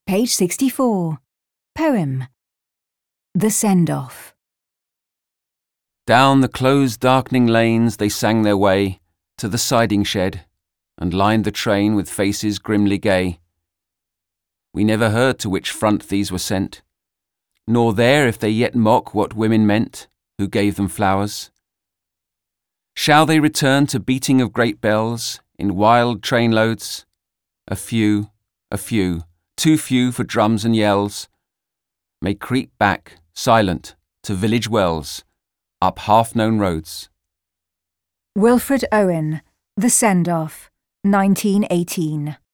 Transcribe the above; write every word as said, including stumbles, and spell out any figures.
Page sixty-four. Poem. The Send-Off. Down the closed darkening lanes they sang their way to the siding shed, and lined the train with faces grimly gay. We never heard to which front these were sent, nor there if they yet mock what women meant, who gave them flowers. Shall they return to beating of great bells, in wild trainloads? A few, a few, too few for drums and yells, may creep back, silent, to village wells, up half-known roads. Wilfred Owen. The Send-Off, nineteen eighteen.